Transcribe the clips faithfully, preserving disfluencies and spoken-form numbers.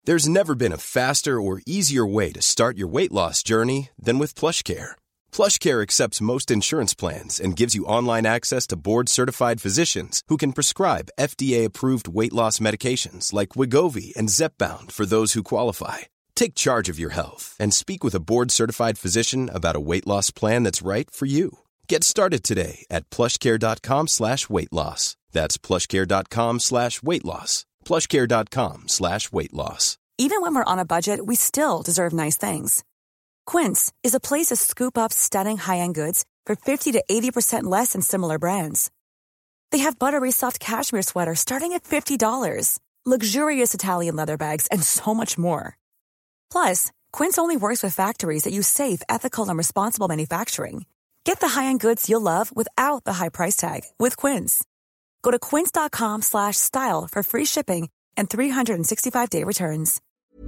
There's never been a faster or easier way to start your weight loss journey than with PlushCare. PlushCare accepts most insurance plans and gives you online access to board-certified physicians who can prescribe F D A-approved weight loss medications like Wegovy and Zepbound for those who qualify. Take charge of your health and speak with a board-certified physician about a weight loss plan that's right for you. Get started today at plushcare.com slash weight loss. That's plushcare.com slash weight loss. plushcare.com slash weight loss. Even when we're on a budget, we still deserve nice things. Quince is a place to scoop up stunning high-end goods for fifty to eighty percent less than similar brands. They have buttery soft cashmere sweaters starting at fifty dollars, luxurious Italian leather bags, and so much more. Plus, Quince only works with factories that use safe, ethical, and responsible manufacturing. Get the high-end goods you'll love without the high price tag with Quince. Go to quince.com slash style for free shipping and three sixty-five day returns.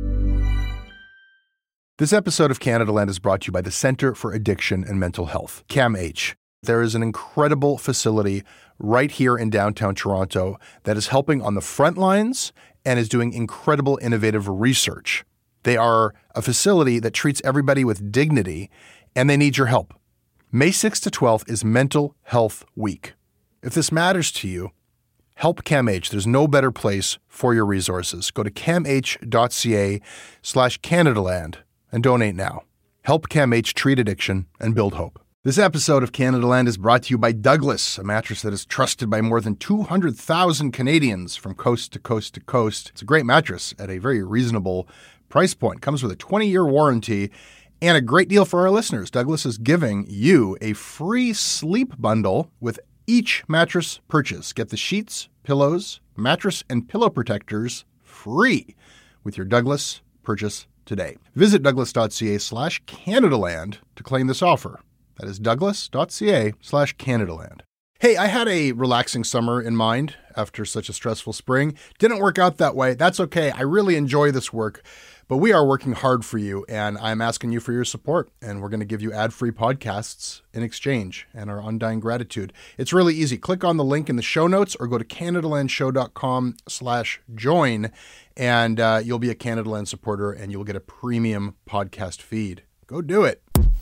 This episode of Canada Land is brought to you by the Centre for Addiction and Mental Health, CAMH. There is an incredible facility right here in downtown Toronto that is helping on the front lines and is doing incredible innovative research. They are a facility that treats everybody with dignity, and they need your help. May sixth to twelfth is Mental Health Week. If this matters to you, help CAMH. There's no better place for your resources. Go to camh.ca slash Canadaland and donate now. Help CAMH treat addiction and build hope. This episode of Canada Land is brought to you by Douglas, a mattress that is trusted by more than two hundred thousand Canadians from coast to coast to coast. It's a great mattress at a very reasonable price point. Comes with a twenty-year warranty and a great deal for our listeners. Douglas is giving you a free sleep bundle with each mattress purchase. Get the sheets, pillows, mattress, and pillow protectors free with your Douglas purchase today. Visit douglas.ca slash Canadaland to claim this offer. That is douglas.ca slash Canadaland. Hey, I had a relaxing summer in mind after such a stressful spring. Didn't work out that way. That's okay. I really enjoy this work, but we are working hard for you, and I'm asking you for your support, and we're going to give you ad-free podcasts in exchange and our undying gratitude. It's really easy. Click on the link in the show notes or go to canadalandshow.com slash join, and uh, you'll be a Canada Land supporter, and you'll get a premium podcast feed. Go do it.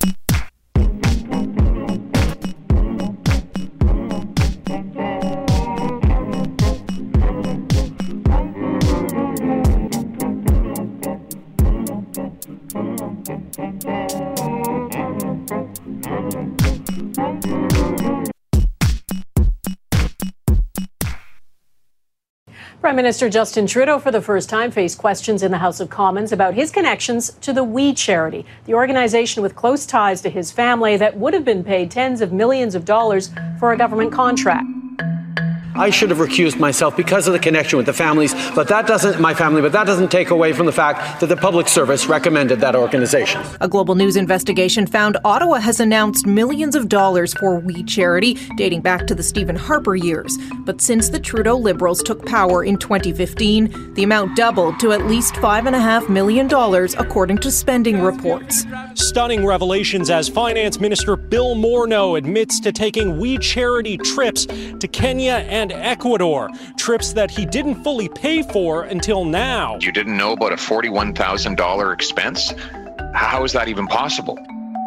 Prime Minister Justin Trudeau, for the first time, faced questions in the House of Commons about his connections to the We Charity, the organization with close ties to his family that would have been paid tens of millions of dollars for a government contract. I should have recused myself because of the connection with the families, but that doesn't, my family, but that doesn't take away from the fact that the public service recommended that organization. A Global News investigation found Ottawa has announced millions of dollars for We Charity, dating back to the Stephen Harper years. But since the Trudeau Liberals took power in twenty fifteen, the amount doubled to at least five point five million dollars, according to spending reports. Stunning revelations as Finance Minister Bill Morneau admits to taking We Charity trips to Kenya and Ecuador, trips that he didn't fully pay for until now. You didn't know about a forty-one thousand dollars expense? How is that even possible?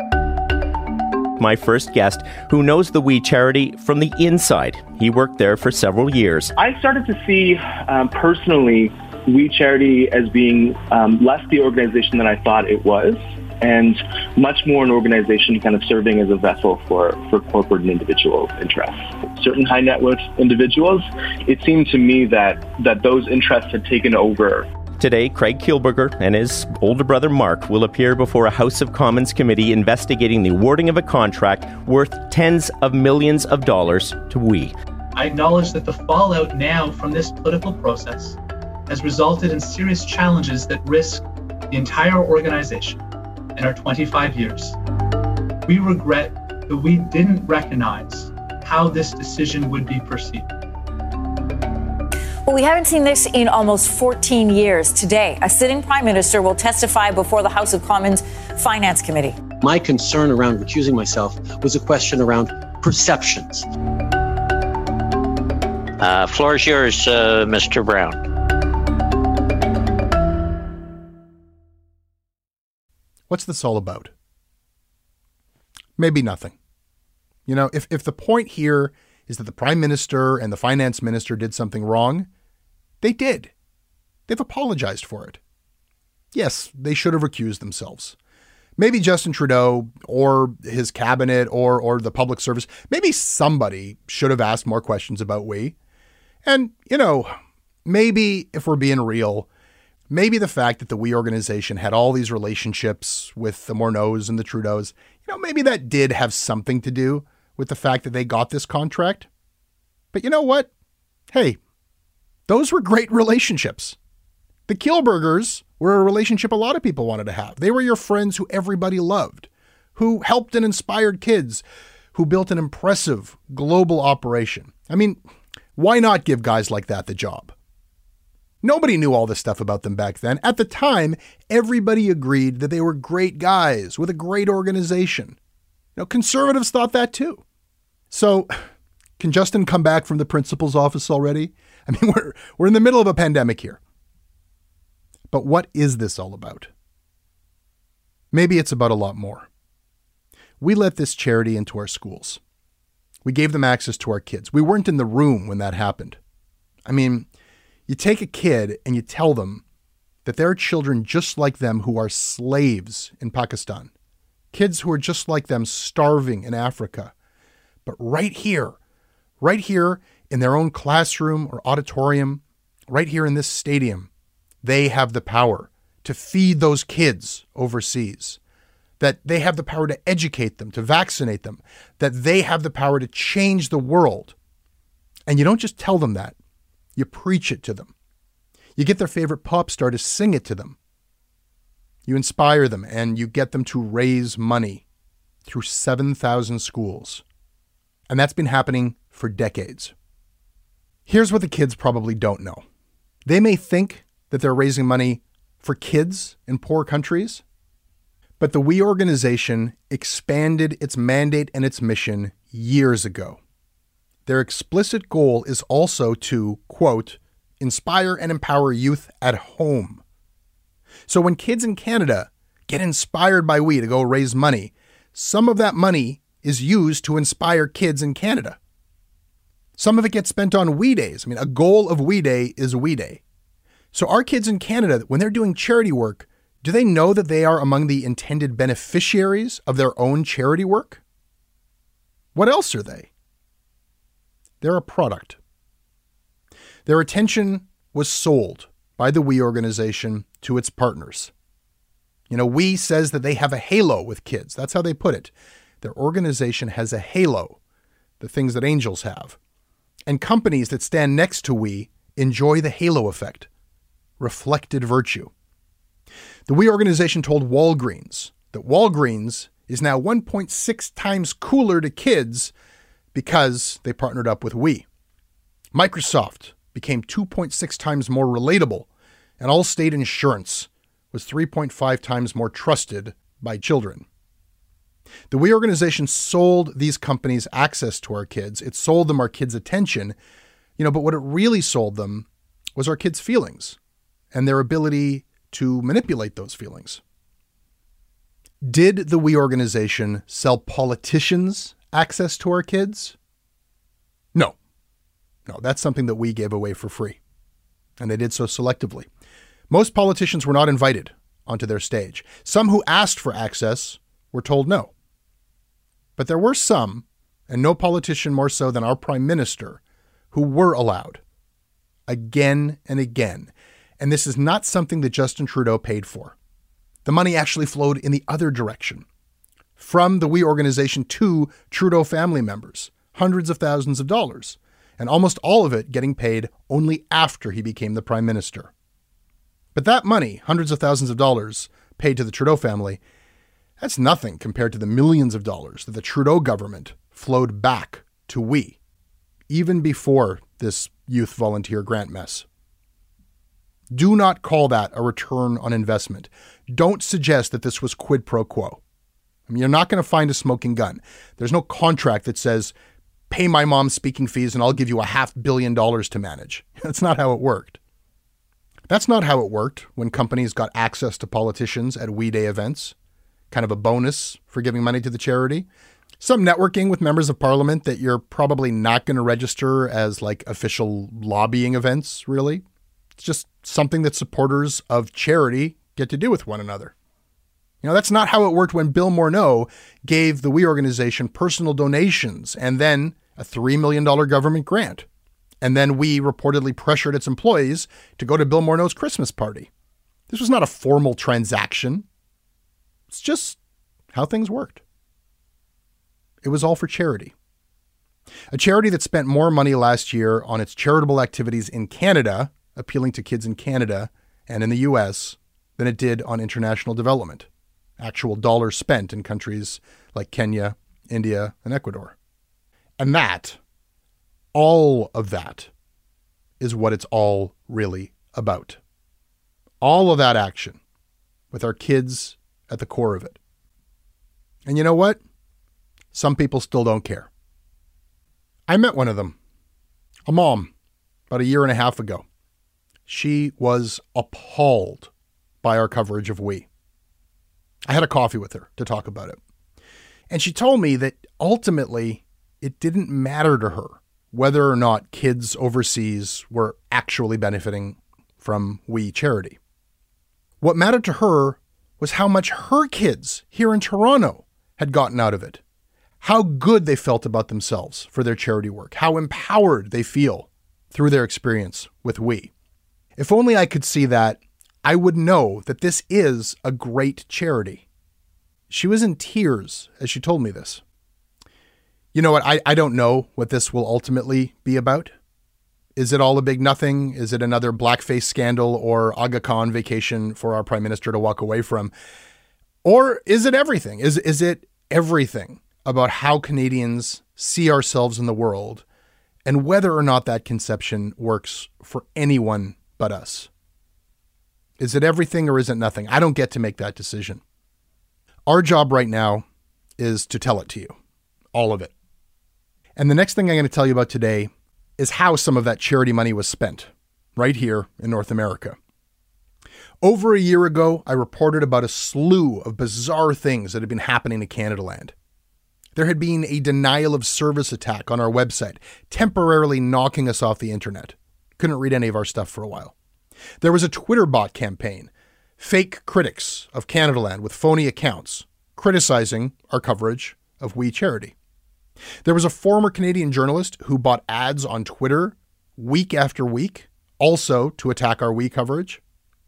My first guest, who knows the We Charity from the inside. He worked there for several years. I started to see um, personally We Charity as being um, less the organization that I thought it was, and much more an organization kind of serving as a vessel for, for corporate and individual interests. Certain high net worth individuals, it seemed to me that, that those interests had taken over. Today, Craig Kielburger and his older brother Mark will appear before a House of Commons committee investigating the awarding of a contract worth tens of millions of dollars to We. I acknowledge that the fallout now from this political process has resulted in serious challenges that risk the entire organization and our twenty-five years. We regret that we didn't recognize how this decision would be perceived. Well, we haven't seen this in almost fourteen years. Today, a sitting prime minister will testify before the House of Commons Finance Committee. My concern around recusing myself was a question around perceptions. Uh, floor is yours, uh, Mister Brown. What's this all about? Maybe nothing. You know, if, if the point here is that the prime minister and the finance minister did something wrong, they did. They've apologized for it. Yes, they should have recused themselves. Maybe Justin Trudeau or his cabinet or or the public service, maybe somebody should have asked more questions about we. And, you know, maybe if we're being real, maybe the fact that the We organization had all these relationships with the Morneaus and the Trudeaus, you know, maybe that did have something to do with the fact that they got this contract. But you know what? Hey, those were great relationships. The Kielburgers were a relationship a lot of people wanted to have. They were your friends who everybody loved, who helped and inspired kids, who built an impressive global operation. I mean, why not give guys like that the job? Nobody knew all this stuff about them back then. At the time, everybody agreed that they were great guys with a great organization. You know, conservatives thought that too. So, can Justin come back from the principal's office already? I mean, we're we're in the middle of a pandemic here. But what is this all about? Maybe it's about a lot more. We let this charity into our schools. We gave them access to our kids. We weren't in the room when that happened. I mean, you take a kid and you tell them that there are children just like them who are slaves in Pakistan, kids who are just like them starving in Africa. But right here, right here in their own classroom or auditorium, right here in this stadium, they have the power to feed those kids overseas, that they have the power to educate them, to vaccinate them, that they have the power to change the world. And you don't just tell them that, you preach it to them. You get their favorite pop star to sing it to them. You inspire them and you get them to raise money through seven thousand schools. And that's been happening for decades. Here's what the kids probably don't know. They may think that they're raising money for kids in poor countries, but the We organization expanded its mandate and its mission years ago. Their explicit goal is also to, quote, inspire and empower youth at home. So when kids in Canada get inspired by We to go raise money, some of that money is used to inspire kids in Canada. Some of it gets spent on We Days. I mean, a goal of We Day is We Day. So our kids in Canada, when they're doing charity work, do they know that they are among the intended beneficiaries of their own charity work? What else are they? They're a product. Their attention was sold by the We organization to its partners. You know, We says that they have a halo with kids. That's how they put it. Their organization has a halo, the things that angels have. And companies that stand next to We enjoy the halo effect, reflected virtue. The We organization told Walgreens that Walgreens is now one point six times cooler to kids because they partnered up with We. Microsoft became two point six times more relatable, and Allstate Insurance was three point five times more trusted by children. The We organization sold these companies access to our kids. It sold them our kids' attention, you know, but what it really sold them was our kids' feelings and their ability to manipulate those feelings. Did the We organization sell politicians access to our kids? No. No, that's something that We gave away for free. And they did so selectively. Most politicians were not invited onto their stage. Some who asked for access were told no. But there were some, and no politician more so than our prime minister, who were allowed again and again. And this is not something that Justin Trudeau paid for. The money actually flowed in the other direction, from the We organization to Trudeau family members, hundreds of thousands of dollars, and almost all of it getting paid only after he became the prime minister. But that money, hundreds of thousands of dollars paid to the Trudeau family, that's nothing compared to the millions of dollars that the Trudeau government flowed back to We, even before this youth volunteer grant mess. Do not call that a return on investment. Don't suggest that this was quid pro quo. I mean, you're not going to find a smoking gun. There's no contract that says, pay my mom speaking fees and I'll give you a half billion dollars to manage. That's not how it worked. That's not how it worked when companies got access to politicians at We Day events. kind of a bonus for giving money to the charity. Some networking with members of parliament that you're probably not going to register as like official lobbying events, really. It's just something that supporters of charity get to do with one another. You know, that's not how it worked when Bill Morneau gave the We organization personal donations and then a three million dollars government grant. And then We reportedly pressured its employees to go to Bill Morneau's Christmas party. This was not a formal transaction. It's just how things worked. It was all for charity. A charity that spent more money last year on its charitable activities in Canada, appealing to kids in Canada and in the U S, than it did on international development. Actual dollars spent in countries like Kenya, India, and Ecuador. And that, all of that, is what it's all really about. All of that action, with our kids at the core of it. And you know what? Some people still don't care. I met one of them, a mom, about a year and a half ago. She was appalled by our coverage of We. I had a coffee with her to talk about it. And she told me that ultimately it didn't matter to her whether or not kids overseas were actually benefiting from We charity. What mattered to her was how much her kids here in Toronto had gotten out of it. How good they felt about themselves for their charity work. How empowered they feel through their experience with We. If only I could see that, I would know that this is a great charity. She was in tears as she told me this. You know what? I, I don't know what this will ultimately be about. Is it all a big nothing? Is it another blackface scandal or Aga Khan vacation for our prime minister to walk away from? Or is it everything? Is, is it everything about how Canadians see ourselves in the world and whether or not that conception works for anyone but us? Is it everything or is it nothing? I don't get to make that decision. Our job right now is to tell it to you, all of it. And the next thing I'm going to tell you about today is how some of that charity money was spent right here in North America. Over a year ago, I reported about a slew of bizarre things that had been happening to Canadaland. There had been a denial of service attack on our website, temporarily knocking us off the internet. Couldn't read any of our stuff for a while. There was a Twitter bot campaign, fake critics of Canadaland with phony accounts, criticizing our coverage of We Charity. There was a former Canadian journalist who bought ads on Twitter week after week, also to attack our We coverage.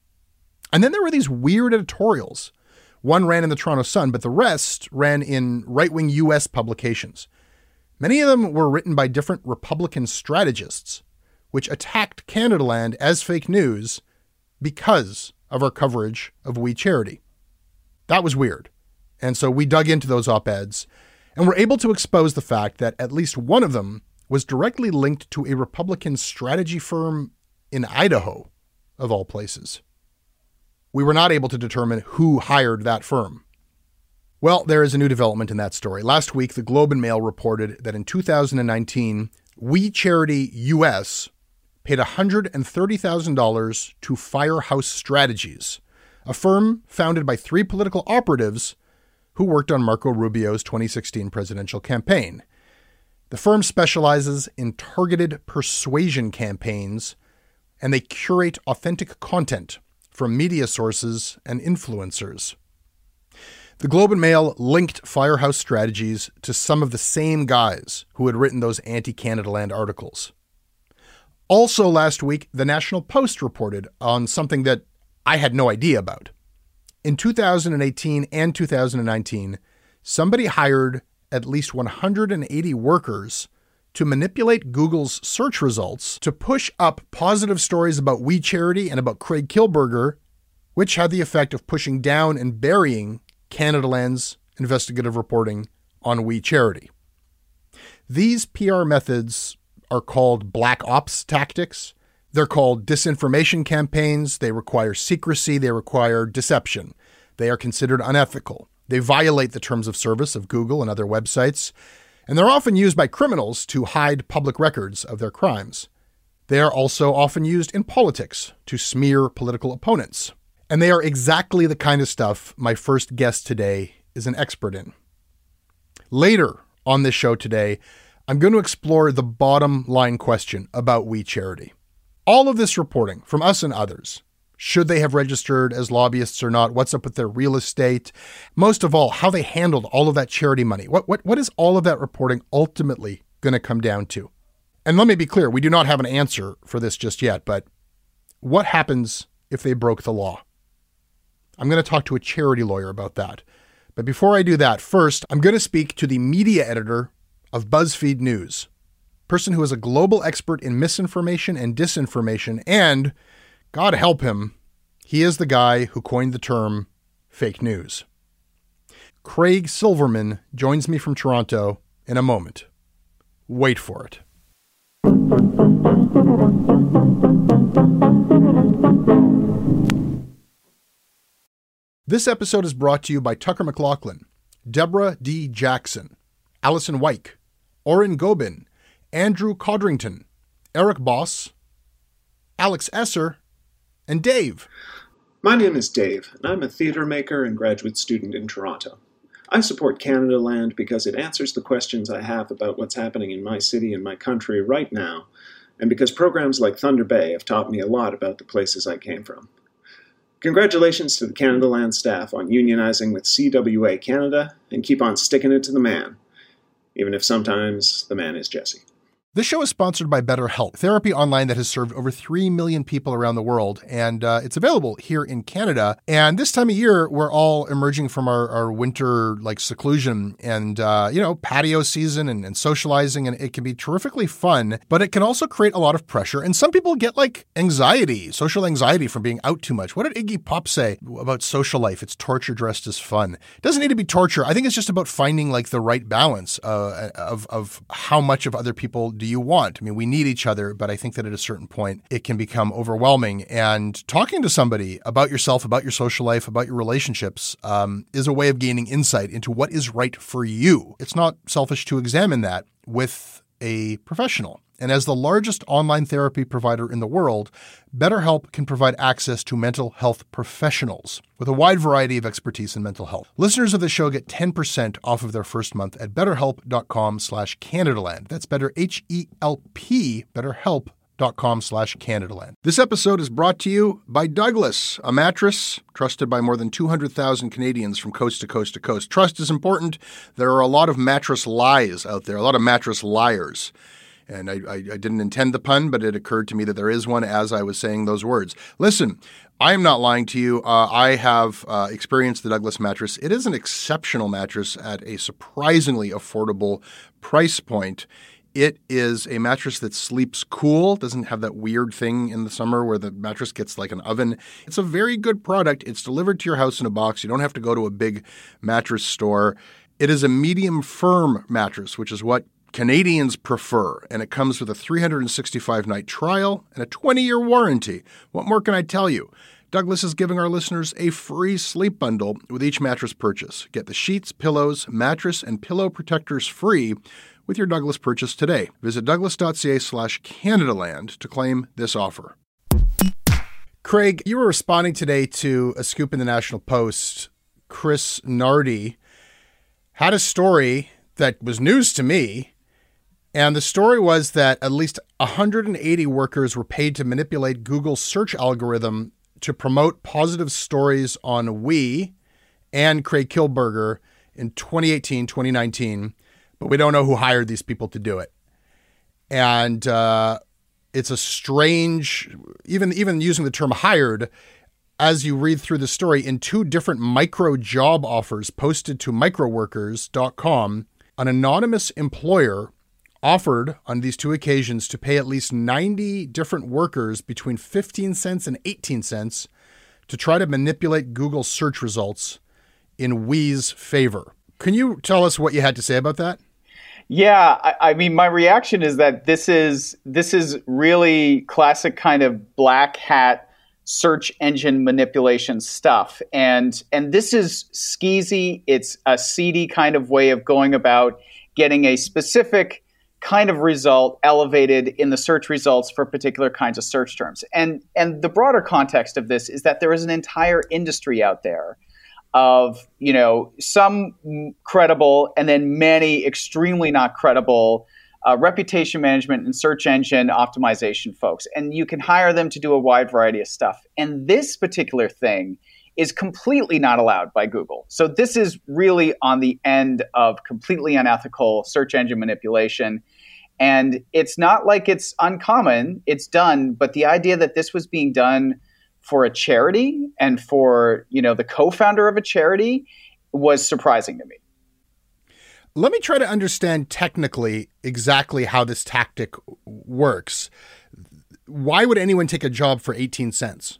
And then there were these weird editorials. One ran in the Toronto Sun, but the rest ran in right-wing U S publications. Many of them were written by different Republican strategists, which attacked Canadaland as fake news because of our coverage of We Charity. That was weird. And so we dug into those op-eds and were able to expose the fact that at least one of them was directly linked to a Republican strategy firm in Idaho, of all places. We were not able to determine who hired that firm. Well, there is a new development in that story. Last week, the Globe and Mail reported that in two thousand nineteen, We Charity U S paid one hundred thirty thousand dollars to Firehouse Strategies, a firm founded by three political operatives who worked on Marco Rubio's twenty sixteen presidential campaign. The firm specializes in targeted persuasion campaigns, and they curate authentic content from media sources and influencers. The Globe and Mail linked Firehouse Strategies to some of the same guys who had written those anti-Canadaland articles. Also last week, the National Post reported on something that I had no idea about. In two thousand eighteen and two thousand nineteen, somebody hired at least one hundred eighty workers to manipulate Google's search results to push up positive stories about We Charity and about Craig Kielburger, which had the effect of pushing down and burying Canadaland's investigative reporting on We Charity. These P R methods are called black ops tactics. They're called disinformation campaigns. They require secrecy. They require deception. They are considered unethical. They violate the terms of service of Google and other websites. And they're often used by criminals to hide public records of their crimes. They are also often used in politics to smear political opponents. And they are exactly the kind of stuff my first guest today is an expert in. Later on this show today, I'm going to explore the bottom line question about We Charity. All of this reporting from us and others, should they have registered as lobbyists or not? What's up with their real estate? Most of all, how they handled all of that charity money. What, what, what is all of that reporting ultimately going to come down to? And let me be clear, we do not have an answer for this just yet, but what happens if they broke the law? I'm going to talk to a charity lawyer about that. But before I do that, first, I'm going to speak to the media editor of BuzzFeed News, person who is a global expert in misinformation and disinformation, and, God help him, he is the guy who coined the term fake news. Craig Silverman joins me from Toronto in a moment. Wait for it. This episode is brought to you by Tucker McLaughlin, Deborah D. Jackson, Allison Wyke, Oren Gobin, Andrew Codrington, Eric Boss, Alex Esser, and Dave. My name is Dave, and I'm a theater maker and graduate student in Toronto. I support Canada Land because it answers the questions I have about what's happening in my city and my country right now, and because programs like Thunder Bay have taught me a lot about the places I came from. Congratulations to the Canada Land staff on unionizing with C W A Canada, and keep on sticking it to the man, even if sometimes the man is Jesse. This show is sponsored by BetterHelp, therapy online that has served over three million people around the world, and uh, it's available here in Canada. And this time of year, we're all emerging from our, our winter like seclusion and, uh, you know, patio season and, and socializing, and it can be terrifically fun, but it can also create a lot of pressure. And some people get like anxiety, social anxiety from being out too much. What did Iggy Pop say about social life? It's torture dressed as fun. It doesn't need to be torture. I think it's just about finding like the right balance uh, of, of how much of other people do you want? I mean, we need each other, but I think that at a certain point, it can become overwhelming. And talking to somebody about yourself, about your social life, about your relationships um, is a way of gaining insight into what is right for you. It's not selfish to examine that with a professional. And as the largest online therapy provider in the world, BetterHelp can provide access to mental health professionals with a wide variety of expertise in mental health. Listeners of the show get ten percent off of their first month at betterhelp.com slash CanadaLand. That's better, H E L P, betterhelp.com slash CanadaLand. This episode is brought to you by Douglas, a mattress trusted by more than two hundred thousand Canadians from coast to coast to coast. Trust is important. There are a lot of mattress lies out there, a lot of mattress liars. And I, I, I didn't intend the pun, but it occurred to me that there is one as I was saying those words. Listen, I am not lying to you. Uh, I have uh, experienced the Douglas mattress. It is an exceptional mattress at a surprisingly affordable price point. It is a mattress that sleeps cool, doesn't have that weird thing in the summer where the mattress gets like an oven. It's a very good product. It's delivered to your house in a box. You don't have to go to a big mattress store. It is a medium firm mattress, which is what Canadians prefer, and it comes with a three hundred sixty-five night trial and a twenty-year warranty. What more can I tell you? Douglas is giving our listeners a free sleep bundle with each mattress purchase. Get the sheets, pillows, mattress, and pillow protectors free with your Douglas purchase today. Visit douglas.ca slash CanadaLand to claim this offer. Craig, you were responding today to a scoop in the National Post. Chris Nardi had a story that was news to me. And the story was that at least one hundred eighty workers were paid to manipulate Google's search algorithm to promote positive stories on We and Craig Kielburger in twenty eighteen, twenty nineteen, but we don't know who hired these people to do it. And uh, it's a strange, even, even using the term hired, as you read through the story, in two different micro job offers posted to microworkers dot com, an anonymous employer offered on these two occasions to pay at least ninety different workers between fifteen cents and eighteen cents to try to manipulate Google search results in We's favor. Can you tell us what you had to say about that? Yeah, I, I mean, my reaction is that this is this is really classic kind of black hat search engine manipulation stuff. And and this is skeezy. It's a seedy kind of way of going about getting a specific kind of result elevated in the search results for particular kinds of search terms. And, and the broader context of this is that there is an entire industry out there of, you know, some credible and then many extremely not credible uh, reputation management and search engine optimization folks. And you can hire them to do a wide variety of stuff. And this particular thing is completely not allowed by Google. So this is really on the end of completely unethical search engine manipulation. And it's not like it's uncommon, it's done, but the idea that this was being done for a charity and for, you know, the co-founder of a charity was surprising to me. Let me try to understand technically exactly how this tactic works. Why would anyone take a job for eighteen cents?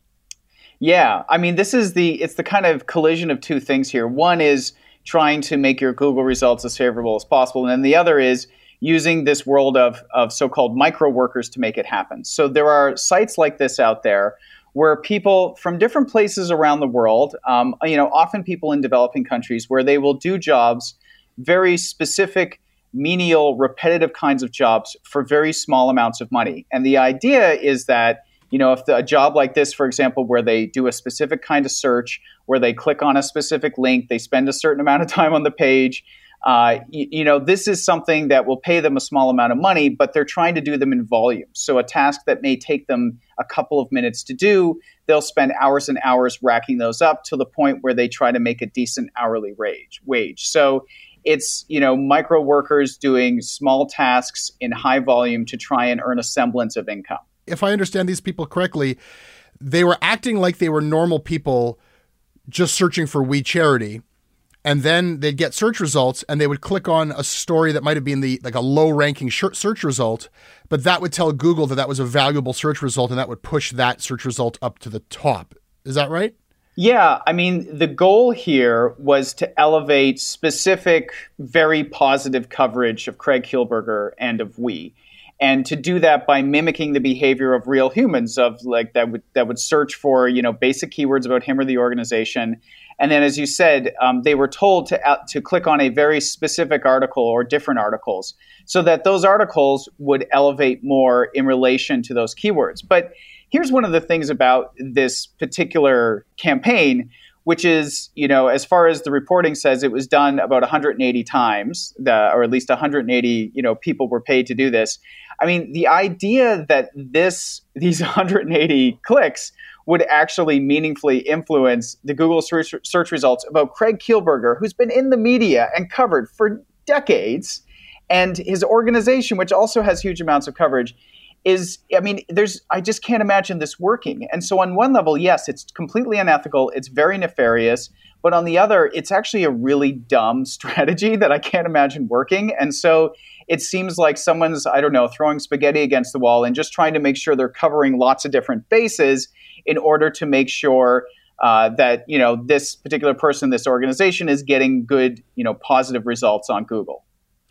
Yeah, I mean, this is the, it's the kind of collision of two things here. One is trying to make your Google results as favorable as possible. And then the other is using this world of, of so-called micro workers to make it happen. So there are sites like this out there where people from different places around the world, um, you know, often people in developing countries, where they will do jobs, very specific, menial, repetitive kinds of jobs for very small amounts of money. And the idea is that, you know, if the, a job like this, for example, where they do a specific kind of search, where they click on a specific link, they spend a certain amount of time on the page, uh, you, you know, this is something that will pay them a small amount of money, but they're trying to do them in volume. So a task that may take them a couple of minutes to do, they'll spend hours and hours racking those up to the point where they try to make a decent hourly wage. wage. So it's, you know, micro workers doing small tasks in high volume to try and earn a semblance of income. If I understand these people correctly, they were acting like they were normal people just searching for We Charity. And then they'd get search results and they would click on a story that might have been the like a low ranking search result, but that would tell Google that that was a valuable search result and that would push that search result up to the top. Is that right? Yeah. I mean, the goal here was to elevate specific, very positive coverage of Craig Kielburger and of We. And to do that by mimicking the behavior of real humans, of like that would that would search for, you know, basic keywords about him or the organization. And then, as you said, um, they were told to uh, to click on a very specific article or different articles so that those articles would elevate more in relation to those keywords. But here's one of the things about this particular campaign, which is, you know, as far as the reporting says, it was done about one hundred eighty times, the, or at least one hundred eighty, you know, people were paid to do this. I mean, the idea that this these one hundred eighty clicks would actually meaningfully influence the Google search, search results about Craig Kielburger, who's been in the media and covered for decades, and his organization, which also has huge amounts of coverage, is, I mean, there's, I just can't imagine this working. And so on one level, yes, it's completely unethical. It's very nefarious. But on the other, it's actually a really dumb strategy that I can't imagine working. And so it seems like someone's, I don't know, throwing spaghetti against the wall and just trying to make sure they're covering lots of different bases in order to make sure uh, that, you know, this particular person, this organization is getting good, you know, positive results on Google.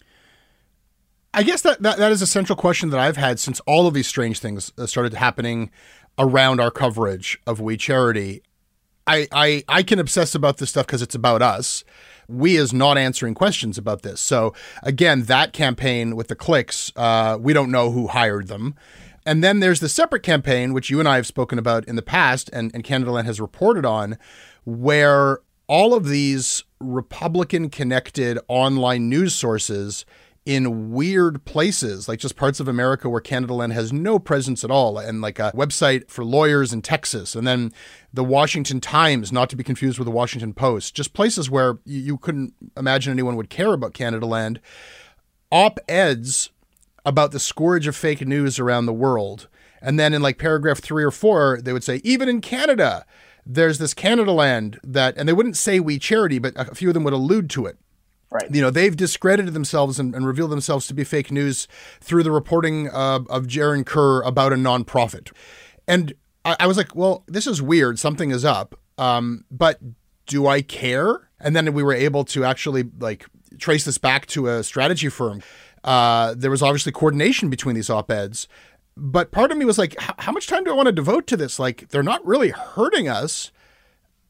I guess that, that that is a central question that I've had since all of these strange things started happening around our coverage of We Charity. I, I, I can obsess about this stuff because it's about us. We is not answering questions about this. So again, that campaign with the clicks, uh, we don't know who hired them. And then there's the separate campaign, which you and I have spoken about in the past and, and Canadaland has reported on, where all of these Republican-connected online news sources in weird places, like just parts of America where Canadaland has no presence at all, and like a website for lawyers in Texas, and then the Washington Times, not to be confused with the Washington Post, just places where you, you couldn't imagine anyone would care about Canadaland, op-eds about the scourge of fake news around the world. And then in like paragraph three or four, they would say, even in Canada, there's this Canadaland that, and they wouldn't say We Charity, but a few of them would allude to it. Right. You know, they've discredited themselves and, and revealed themselves to be fake news through the reporting uh, of Jaron Kerr about a nonprofit. And I, I was like, well, this is weird. Something is up. Um, but do I care? And then we were able to actually like trace this back to a strategy firm. Uh, there was obviously coordination between these op-eds. But part of me was like, how much time do I want to devote to this? Like, they're not really hurting us.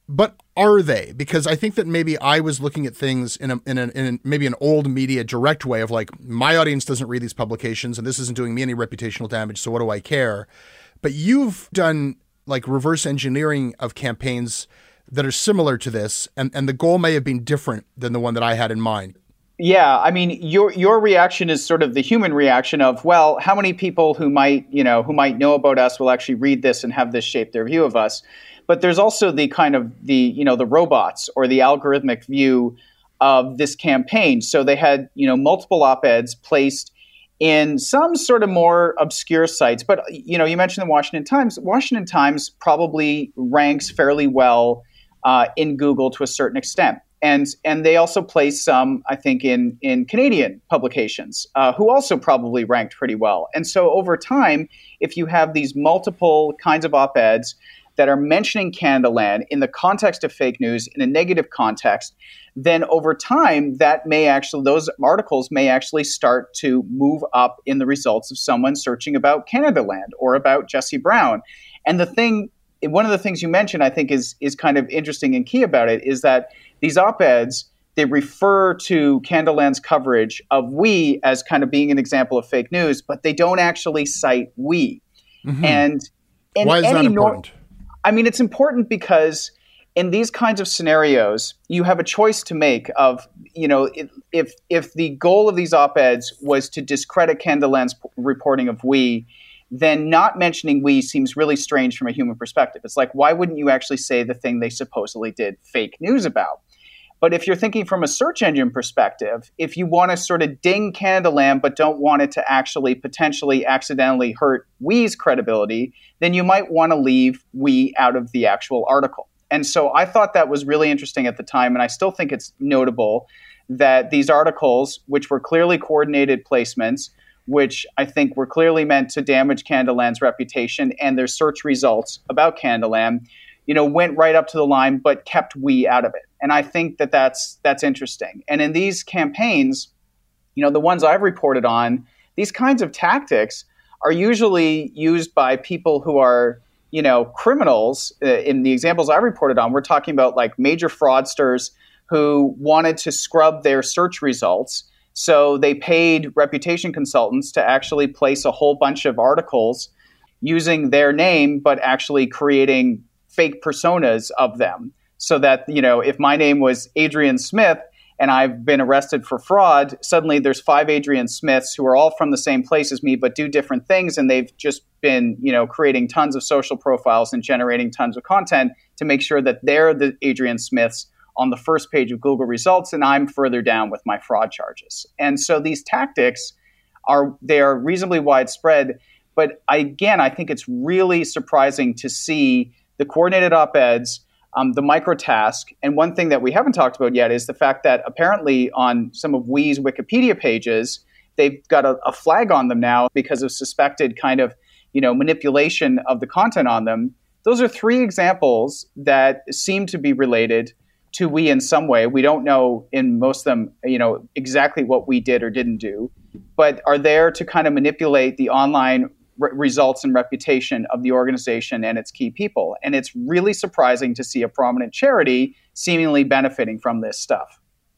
But are they? Because I think that maybe I was looking at things in a, in, a, in a, maybe an old media direct way of like, my audience doesn't read these publications and this isn't doing me any reputational damage, so what do I care? But you've done like reverse engineering of campaigns that are similar to this, and, and the goal may have been different than the one that I had in mind. Yeah, I mean, your your reaction is sort of the human reaction of, well, how many people who might, you know, who might know about us will actually read this and have this shape their view of us. But there's also the kind of the, you know, the robots or the algorithmic view of this campaign. So they had, you know, multiple op-eds placed in some sort of more obscure sites. But, you know, you mentioned the Washington Times. Washington Times probably ranks fairly well uh, in Google to a certain extent. And and they also place some, I think, in, in Canadian publications, uh, who also probably ranked pretty well. And so over time, if you have these multiple kinds of op-eds that are mentioning Canadaland in the context of fake news, in a negative context, then over time, that may actually, those articles may actually start to move up in the results of someone searching about Canadaland or about Jesse Brown. And the thing, one of the things you mentioned, I think, is is kind of interesting and key about it is that these op-eds, they refer to Canadaland's coverage of we as kind of being an example of fake news, but they don't actually cite we. Mm-hmm. And in why is any that important? Nor- I mean, it's important because in these kinds of scenarios, you have a choice to make of, you know, if if the goal of these op-eds was to discredit Canadaland's reporting of we, then not mentioning we seems really strange from a human perspective. It's like, why wouldn't you actually say the thing they supposedly did fake news about? But if you're thinking from a search engine perspective, if you want to sort of ding Canadaland but don't want it to actually potentially accidentally hurt we's credibility, then you might want to leave we out of the actual article. And so I thought that was really interesting at the time, and I still think it's notable that these articles, which were clearly coordinated placements, which I think were clearly meant to damage Canadaland's reputation and their search results about Canadaland, you know, went right up to the line, but kept we out of it. And I think that that's that's interesting. And in these campaigns, you know, the ones I've reported on, these kinds of tactics are usually used by people who are, you know, criminals. Uh, in the examples I reported on, we're talking about like major fraudsters who wanted to scrub their search results. So they paid reputation consultants to actually place a whole bunch of articles using their name, but actually creating fake personas of them. So that, you know, if my name was Adrian Smith and I've been arrested for fraud, suddenly there's five Adrian Smiths who are all from the same place as me, but do different things. And they've just been, you know, creating tons of social profiles and generating tons of content to make sure that they're the Adrian Smiths on the first page of Google results, and I'm further down with my fraud charges. And so these tactics are, they are reasonably widespread. But again, I think it's really surprising to see the coordinated op-eds, um, the microtask. And one thing that we haven't talked about yet is the fact that apparently on some of we's Wikipedia pages, they've got a, a flag on them now because of suspected kind of, you know, manipulation of the content on them. Those are three examples that seem to be related to we in some way. We don't know in most of them, you know, exactly what we did or didn't do, but are there to kind of manipulate the online re- results and reputation of the organization and its key people. And it's really surprising to see a prominent charity seemingly benefiting from this stuff.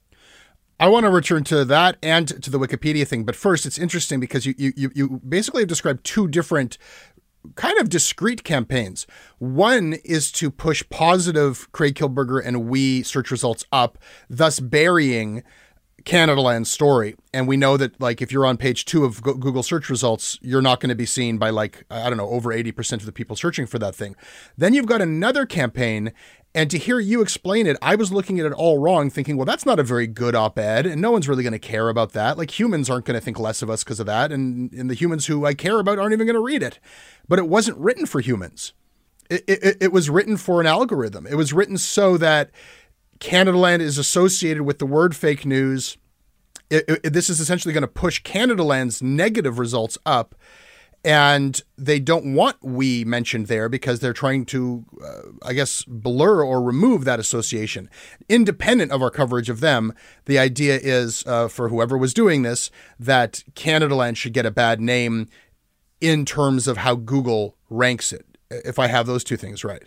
I want to return to that and to the Wikipedia thing, but first, it's interesting because you you you basically have described two different kind of discrete campaigns. One is to push positive Craig Kielburger and we search results up, thus burying Canadaland's story. And we know that, like, if you're on page two of Google search results, you're not going to be seen by, like, I don't know, over eighty percent of the people searching for that thing. Then you've got another campaign. And to hear you explain it, I was looking at it all wrong, thinking, well, that's not a very good op-ed, and no one's really going to care about that. Like, humans aren't going to think less of us because of that, and, and the humans who I care about aren't even going to read it. But it wasn't written for humans. It, it, it was written for an algorithm. It was written so that Canadaland is associated with the word fake news. It, it, this is essentially going to push Canadaland's negative results up. And they don't want we mentioned there because they're trying to, uh, I guess, blur or remove that association. Independent of our coverage of them, the idea is, uh, for whoever was doing this, that Canadaland should get a bad name in terms of how Google ranks it, if I have those two things right.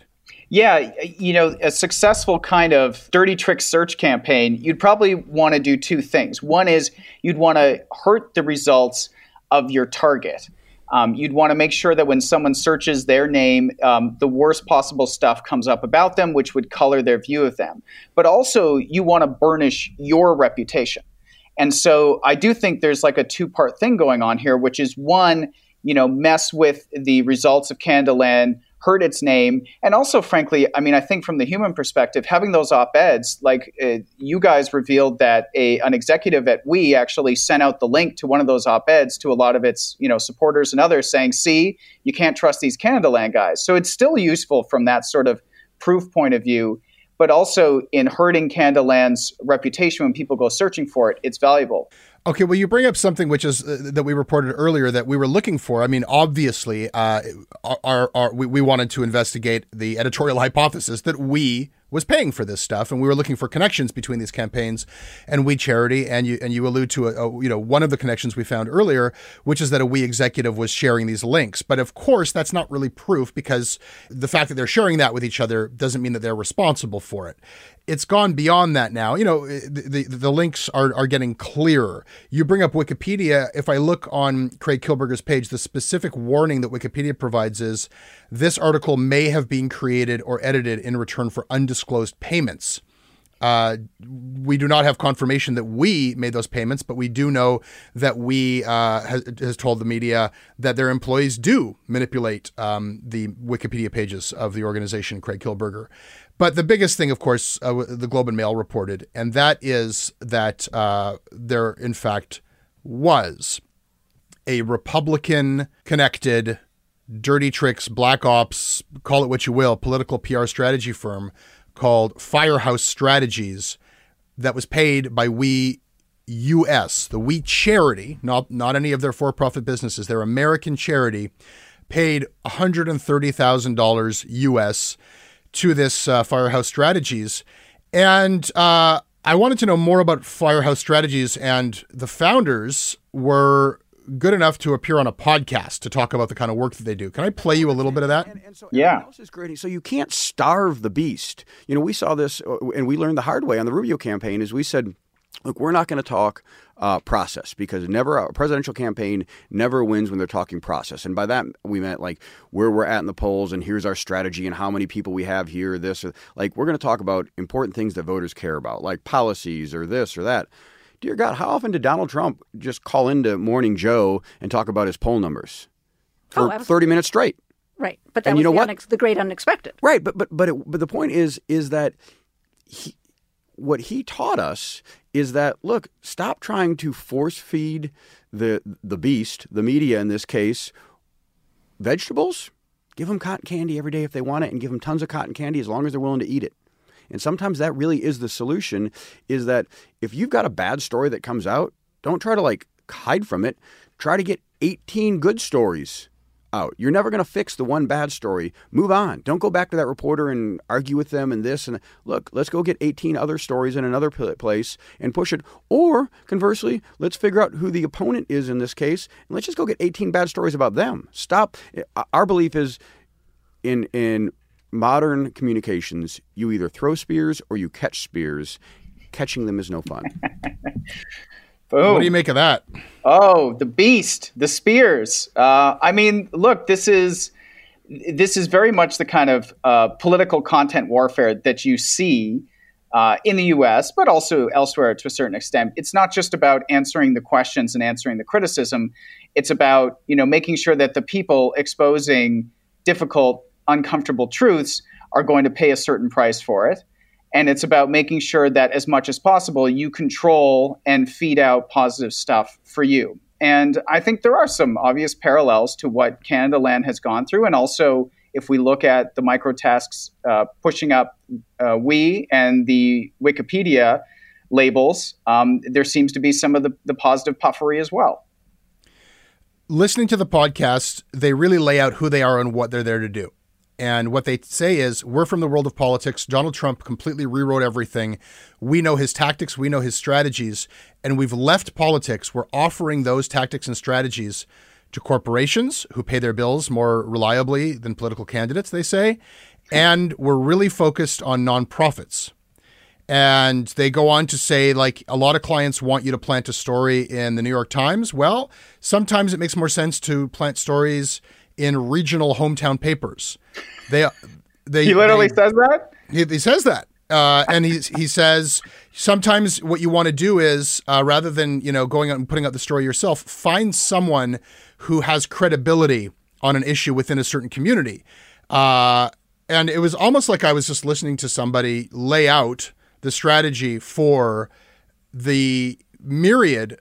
Yeah, you know, a successful kind of dirty trick search campaign, you'd probably want to do two things. One is you'd want to hurt the results of your target. Um, you'd want to make sure that when someone searches their name, um, the worst possible stuff comes up about them, which would color their view of them. But also, you want to burnish your reputation. And so I do think there's like a two-part thing going on here, which is one, you know, mess with the results of Canadaland, hurt its name. And also, frankly, I mean, I think from the human perspective, having those op-eds, like uh, you guys revealed that a an executive at We actually sent out the link to one of those op-eds to a lot of its, you know, supporters and others saying, see, you can't trust these Canadaland guys. So it's still useful from that sort of proof point of view. But also in hurting Canadaland's reputation when people go searching for it, it's valuable. Okay, well, you bring up something which is uh, that we reported earlier that we were looking for. I mean, obviously, uh, our, our, we, we wanted to investigate the editorial hypothesis that We was paying for this stuff, and we were looking for connections between these campaigns and We Charity. And you and you allude to a, a, you know one of the connections we found earlier, which is that a We executive was sharing these links. But of course, that's not really proof, because the fact that they're sharing that with each other doesn't mean that they're responsible for it. It's gone beyond that now. You know, the, the, the links are, are getting clearer. You bring up Wikipedia. If I look on Craig Kielburger's page, the specific warning that Wikipedia provides is this article may have been created or edited in return for undisclosed payments. Uh, we do not have confirmation that We made those payments, but we do know that We uh, has, has told the media that their employees do manipulate um, the Wikipedia pages of the organization, Craig Kielburger. But the biggest thing, of course, uh, the Globe and Mail reported, and that is that uh, there, in fact, was a Republican-connected, dirty tricks, black ops, call it what you will, political P R strategy firm called Firehouse Strategies that was paid by We U S, the We Charity, not, not any of their for-profit businesses, their American charity, paid one hundred thirty thousand dollars U S to this uh, Firehouse Strategies. And uh, I wanted to know more about Firehouse Strategies, and the founders were good enough to appear on a podcast to talk about the kind of work that they do. Can I play you a little bit of that? And, and so yeah. Else is great. So you can't starve the beast. You know, we saw this, and we learned the hard way on the Rubio campaign, is we said, look, we're not going to talk uh, process, because never a presidential campaign never wins when they're talking process. And by that, we meant like where we're at in the polls, and here's our strategy and how many people we have here, this, or like we're going to talk about important things that voters care about, like policies or this or that. Dear God, how often did Donald Trump just call into Morning Joe and talk about his poll numbers for oh, thirty minutes straight? Right, but that and was you know the, what? unex- the great unexpected. Right, but but but it, but the point is is that he, what he taught us is that, look, stop trying to force feed the the beast, the media in this case, vegetables. Give them cotton candy every day if they want it, and give them tons of cotton candy as long as they're willing to eat it. And sometimes that really is the solution, is that if you've got a bad story that comes out, don't try to like hide from it. Try to get eighteen good stories out. You're never going to fix the one bad story. Move on. Don't go back to that reporter and argue with them and this. And look, let's go get eighteen other stories in another place and push it. Or conversely, let's figure out who the opponent is in this case, and let's just go get eighteen bad stories about them. Stop. Our belief is in in modern communications, you either throw spears or you catch spears. Catching them is no fun. Boom. What do you make of that? Oh, the beast, the spears. Uh, I mean, look, this is this is very much the kind of uh, political content warfare that you see uh, in the U S, but also elsewhere to a certain extent. It's not just about answering the questions and answering the criticism. It's about, you know, making sure that the people exposing difficult, uncomfortable truths are going to pay a certain price for it. And it's about making sure that as much as possible, you control and feed out positive stuff for you. And I think there are some obvious parallels to what Canadaland has gone through. And also, if we look at the microtasks uh, pushing up uh, We and the Wikipedia labels, um, there seems to be some of the, the positive puffery as well. Listening to the podcast, they really lay out who they are and what they're there to do. And what they say is, we're from the world of politics. Donald Trump completely rewrote everything. We know his tactics. We know his strategies. And we've left politics. We're offering those tactics and strategies to corporations who pay their bills more reliably than political candidates, they say. and we're really focused on nonprofits. And they go on to say, like, a lot of clients want you to plant a story in the New York Times. Well, sometimes it makes more sense to plant stories in regional hometown papers. They, they, he literally they, says that? He, he says that. Uh, and he, he says, sometimes what you want to do is, uh, rather than, you know, going out and putting out the story yourself, find someone who has credibility on an issue within a certain community. Uh, and it was almost like I was just listening to somebody lay out the strategy for the myriad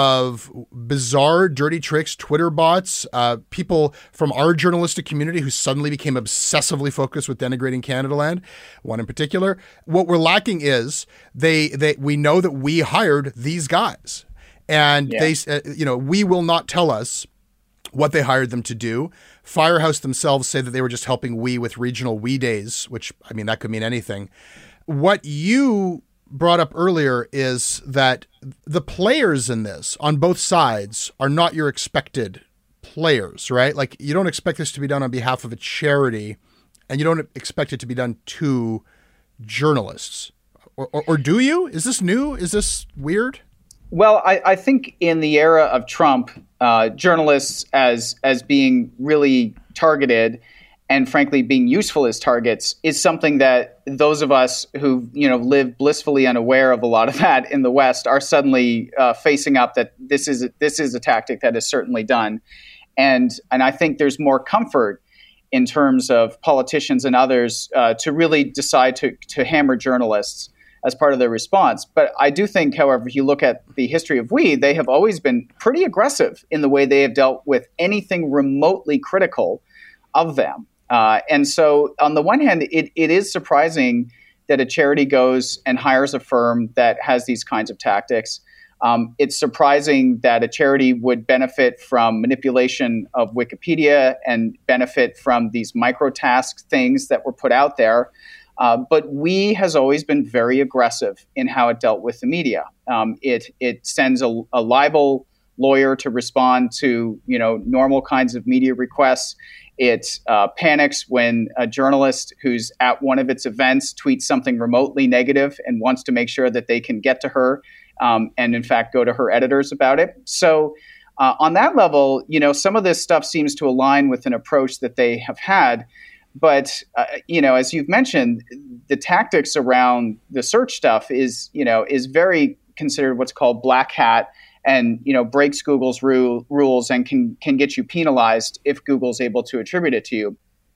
of bizarre, dirty tricks, Twitter bots, uh, people from our journalistic community who suddenly became obsessively focused with denigrating Canadaland, one in particular. What we're lacking is they, they we know that we hired these guys, and yeah. they, uh, you know, we will not tell us what they hired them to do. Firehouse themselves say that they were just helping we with regional we days, which, I mean, that could mean anything. What you brought up earlier is that the players in this on both sides are not your expected players, right? Like, you don't expect this to be done on behalf of a charity, and you don't expect it to be done to journalists. Or, or, or do you? Is this new? Is this weird? Well, I, I think in the era of Trump, uh, journalists as as being really targeted and frankly being useful as targets is something that those of us who, you know, live blissfully unaware of a lot of that in the West are suddenly uh, facing up that this is a, this is a tactic that is certainly done. And and I think there's more comfort in terms of politicians and others uh, to really decide to to hammer journalists as part of their response. But I do think, however, if you look at the history of we, they have always been pretty aggressive in the way they have dealt with anything remotely critical of them. Uh, and so on the one hand, it, it is surprising that a charity goes and hires a firm that has these kinds of tactics. Um, it's surprising that a charity would benefit from manipulation of Wikipedia and benefit from these microtask things that were put out there. Uh, but we has always been very aggressive in how it dealt with the media. Um, it it sends a, a libel lawyer to respond to, you know, normal kinds of media requests. It uh, panics when a journalist who's at one of its events tweets something remotely negative and wants to make sure that they can get to her um, and, in fact, go to her editors about it. So uh, on that level, you know, some of this stuff seems to align with an approach that they have had. But, uh, you know, as you've mentioned, the tactics around the search stuff is, you know, is very considered what's called black hat, and, you know, breaks Google's ru- rules and can can get you penalized if Google's able to attribute it to you.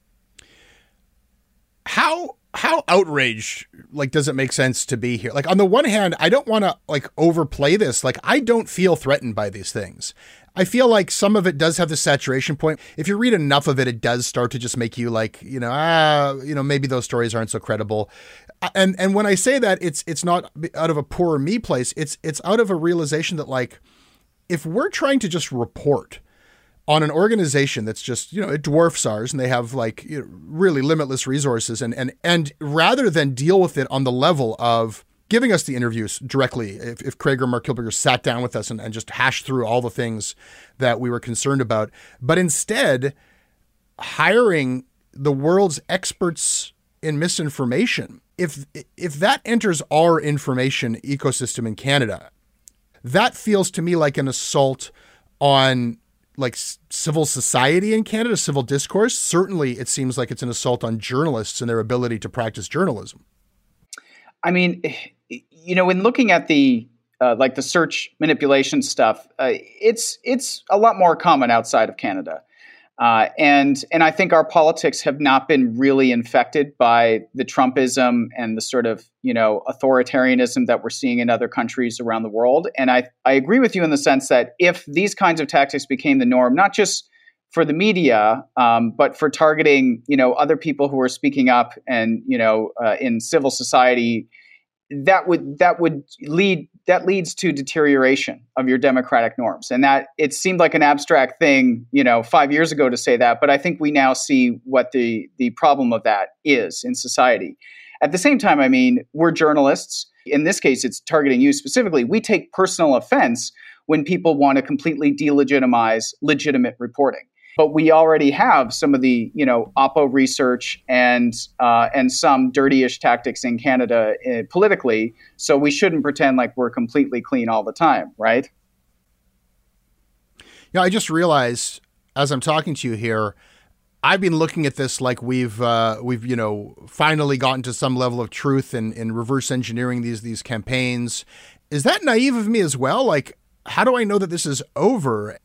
How how outraged, like, does it make sense to be here? Like, on the one hand, I don't want to, like, overplay this. Like, I don't feel threatened by these things. I feel like some of it does have the saturation point. If you read enough of it, it does start to just make you like, you know, ah, you know, maybe those stories aren't so credible. And and when I say that, it's it's not out of a poor me place. It's it's out of a realization that, like, if we're trying to just report on an organization that's just, you know, it dwarfs ours and they have, like, you know, really limitless resources, and and and rather than deal with it on the level of giving us the interviews directly, if, if Craig or Mark Kilberger sat down with us and, and just hashed through all the things that we were concerned about, but instead hiring the world's experts in misinformation, if if that enters our information ecosystem in Canada, that feels to me like an assault on, like, civil society in Canada, civil discourse. Certainly, it seems like it's an assault on journalists and their ability to practice journalism. I mean, you know, in looking at the uh, like the search manipulation stuff, uh, it's it's a lot more common outside of Canada, uh, and and I think our politics have not been really infected by the Trumpism and the sort of, you know, authoritarianism that we're seeing in other countries around the world. And I I agree with you in the sense that if these kinds of tactics became the norm, not just for the media, um, but for targeting, you know, other people who are speaking up and, you know, uh, in civil society, that would that would lead that leads to deterioration of your democratic norms. And that it seemed like an abstract thing, you know, five years ago to say that, but I think we now see what the the problem of that is in society. At the same time, I mean, we're journalists. In this case, it's targeting you specifically. We take personal offense when people want to completely delegitimize legitimate reporting. But we already have some of the, you know, Oppo research and uh, and some dirty-ish tactics in Canada uh, politically. So we shouldn't pretend like we're completely clean all the time, right? Yeah, I just realized as I'm talking to you here, I've been looking at this like we've uh, we've you know finally gotten to some level of truth in, in reverse engineering these these campaigns. Is that naive of me as well? Like, how do I know that this is over?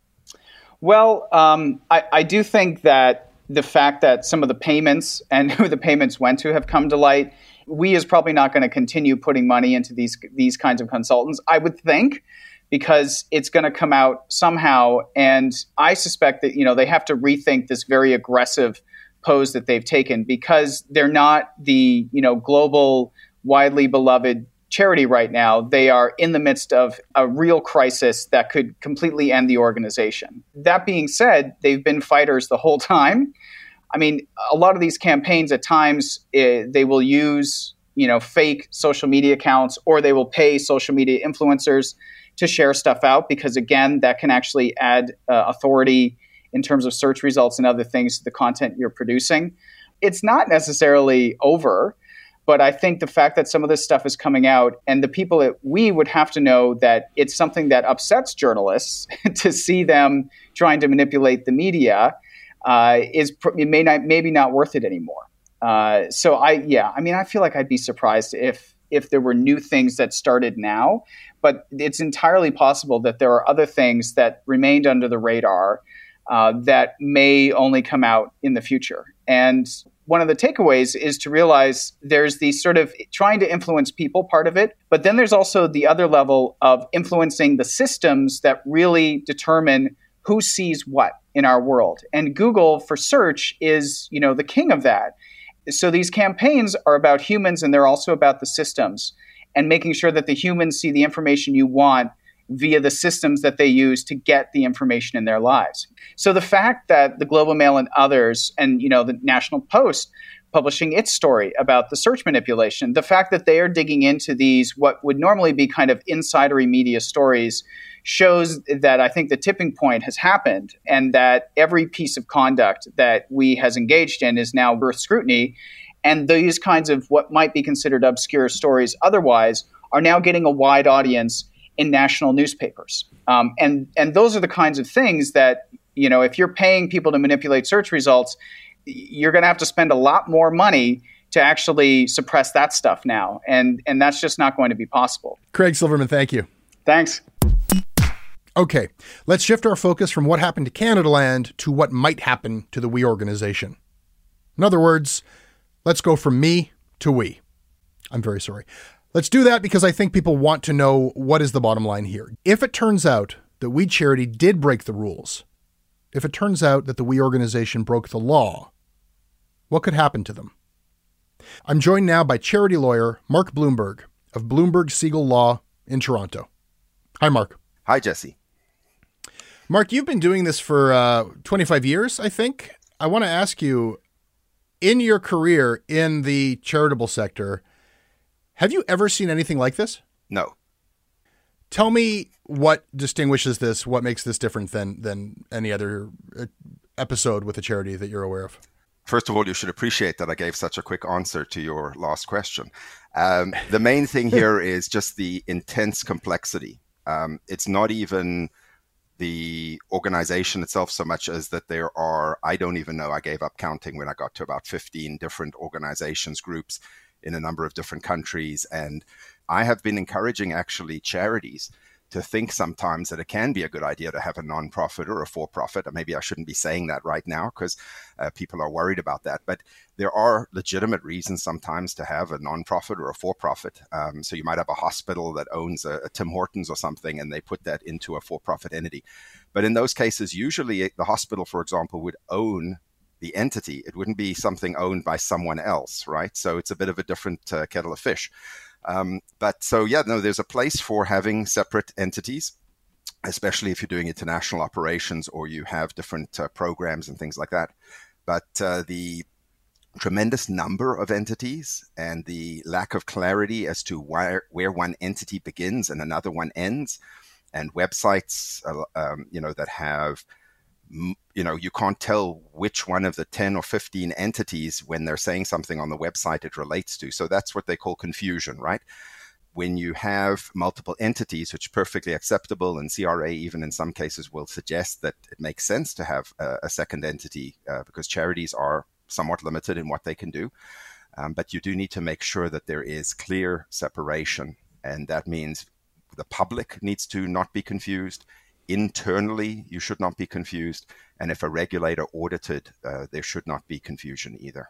Well, um, I, I do think that the fact that some of the payments and who the payments went to have come to light, we is probably not going to continue putting money into these these kinds of consultants, I would think, because it's going to come out somehow. And I suspect that, you know, they have to rethink this very aggressive pose that they've taken, because they're not the, you know, global, widely beloved charity right now. They are in the midst of a real crisis that could completely end the organization. That being said, they've been fighters the whole time. I mean, a lot of these campaigns at times, uh, they will use, you know, fake social media accounts, or they will pay social media influencers to share stuff out, because again, that can actually add uh, authority in terms of search results and other things to the content you're producing. It's not necessarily over. But I think the fact that some of this stuff is coming out, and the people that we would have to know that it's something that upsets journalists to see them trying to manipulate the media, uh, is it may not maybe not worth it anymore. Uh, so I yeah, I mean, I feel like I'd be surprised if if there were new things that started now, but it's entirely possible that there are other things that remained under the radar uh, that may only come out in the future. And one of the takeaways is to realize there's the sort of trying to influence people part of it, but then there's also the other level of influencing the systems that really determine who sees what in our world. And Google for search is, you know, the king of that. So these campaigns are about humans, and they're also about the systems, and making sure that the humans see the information you want via the systems that they use to get the information in their lives. So the fact that the Globe and Mail and others, and you know the National Post publishing its story about the search manipulation, the fact that they are digging into these what would normally be kind of insidery media stories, shows that I think the tipping point has happened, and that every piece of conduct that we has engaged in is now worth scrutiny. And these kinds of what might be considered obscure stories otherwise are now getting a wide audience in national newspapers. Um, and, and those are the kinds of things that, you know, if you're paying people to manipulate search results, you're going to have to spend a lot more money to actually suppress that stuff now. And, and that's just not going to be possible. Craig Silverman, thank you. Thanks. Okay, let's shift our focus from what happened to Canadaland to what might happen to the We organization. In other words, let's go from me to we. I'm very sorry. Let's do that because I think people want to know what is the bottom line here. If it turns out that We Charity did break the rules, if it turns out that the We organization broke the law, what could happen to them? I'm joined now by charity lawyer Mark Bloomberg of Bloomberg Siegel Law in Toronto. Hi, Mark. Hi, Jesse. Mark, you've been doing this for uh, twenty-five years, I think. I want to ask you, in your career in the charitable sector, have you ever seen anything like this? No. Tell me what distinguishes this, what makes this different than than any other episode with a charity that you're aware of? First of all, you should appreciate that I gave such a quick answer to your last question. Um, the main thing here is just the intense complexity. Um, it's not even the organization itself so much as that there are, I don't even know, I gave up counting when I got to about fifteen different organizations, groups in a number of different countries. And I have been encouraging actually charities to think sometimes that it can be a good idea to have a nonprofit or a for-profit. And maybe I shouldn't be saying that right now because uh, people are worried about that. But there are legitimate reasons sometimes to have a nonprofit or a for-profit. Um, so you might have a hospital that owns a, a Tim Hortons or something, and they put that into a for-profit entity. But in those cases, usually the hospital, for example, would own the entity. It wouldn't be something owned by someone else, right? So it's a bit of a different uh, kettle of fish. Um, but so, yeah, no, there's a place for having separate entities, especially if you're doing international operations or you have different uh, programs and things like that. But uh, the tremendous number of entities and the lack of clarity as to where, where one entity begins and another one ends, and websites, uh, um, you know, that have you know, you can't tell which one of the ten or fifteen entities when they're saying something on the website it relates to. So that's what they call confusion, right? When you have multiple entities, which is perfectly acceptable, and C R A even in some cases will suggest that it makes sense to have a, a second entity uh, because charities are somewhat limited in what they can do. Um, but you do need to make sure that there is clear separation. And that means the public needs to not be confused. Internally, you should not be confused. And if a regulator audited, uh, there should not be confusion either.